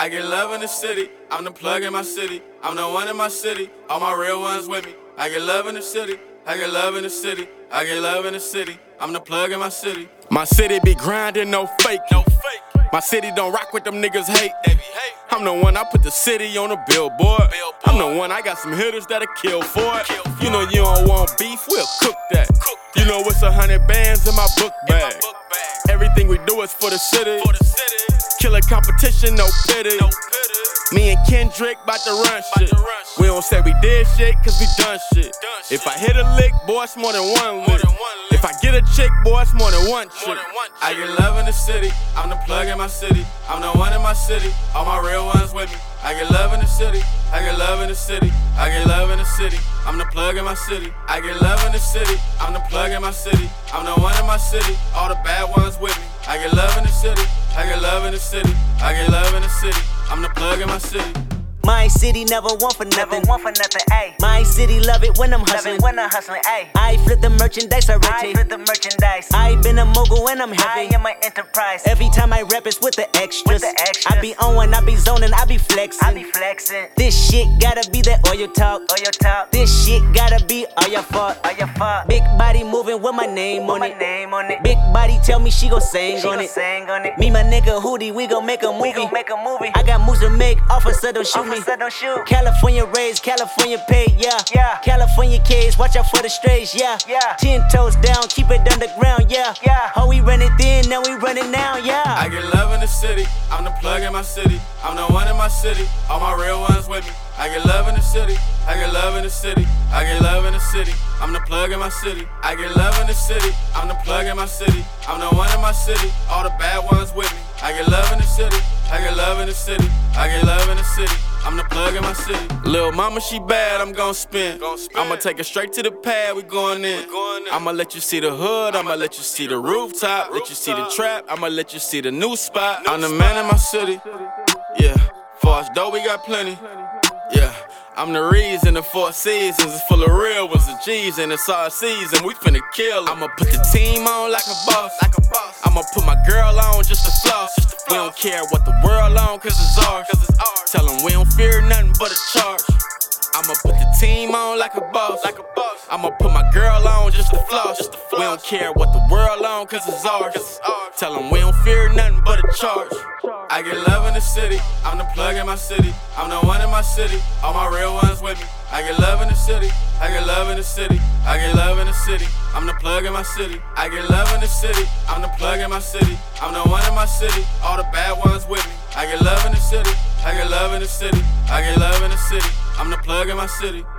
I get love in the city, I'm the plug in my city. I'm the one in my city, all my real ones with me. I get love in the city, I get love in the city. I get love in the city, I'm the plug in my city. My city be grinding, no fake. My city don't rock with them niggas hate. I'm the one, I put the city on the billboard. I'm the one, I got some hitters that'll kill for it. You know you don't want beef, we'll cook that. You know it's 100 bands in my book bag. Everything we do is for the city. Killer competition, no pity. Me and Kendrick bout to run shit. We don't say we did shit, cause we done shit. If I hit a lick, boy, it's more than one lick. If I get a chick, boy, it's more than one chick. I get love in the city, I'm the plug in my city. I'm the one in my city, all my real ones with me. I get love in the city, I get love in the city. I get love in the city, I'm the plug in my city. I get love in the city, I'm the plug in my city. I'm the one in my city, all the bad ones with me. I get love in the city, I get love in the city. I get love in the city, I'm the plug in my city. My city never want for nothing. Ayy. My city love it when I'm hustling. Ayy. I flip the merchandise, I rotate. I been a mogul and I'm heavy. I am an enterprise. Every time I rap it's with the extras. I be on one, I be zoning, I be flexing. This shit gotta be that oil talk. This shit gotta be all your fault. Big body moving with my name on it. Big body tell me she gon' sing on it. Me, my nigga Hootie, we gon' make a movie. I got moves to make, officer don't shoot me. California raised, California paid, yeah. California kids, watch out for the strays, yeah. 10 toes down, keep it underground, yeah. Oh, we run it then, now we run it now, yeah. I get love in the city, I'm the plug in my city. I'm the one in my city, all my real ones with me. I get love in the city, I get love in the city. I get love in the city, I'm the plug in my city. I get love in the city, I'm the plug in my city. I'm the one in my city, all the bad ones with me. I get love in the city, I get love in the city. I get love in the city, I'm the plug in my city. Lil' mama, she bad, I'm gon' spin. I'ma take her straight to the pad, we going in. I'ma let you see the hood, I'ma let you see the rooftop, let you see the trap, I'ma let you see the new spot. I'm the man in my city, yeah. For us dough, we got plenty, yeah. I'm the reason the 4 seasons is full of real ones and G's, and it's our season, we finna kill 'em. I'ma put the team on like a boss. I'ma put my girl on just to floss. We don't care what the world on, cause it's ours. Tell 'em we don't fear nothing but a charge. I'ma put the team on like a boss. I'ma put my girl on just to floss. We don't care what the world on, cause it's ours. Tell 'em we don't fear nothing but a charge. I get love in the city, I'm the plug in my city. I'm the one in my city, all my real ones with me. I get love in the city, I get love in the city. I get love in the city, I'm the plug in my city. I get love in the city, I'm the plug in my city. I'm the one in my city, all the bad ones with me. I get love in the city, I get love in the city. I get love in the city, I'm the plug in my city.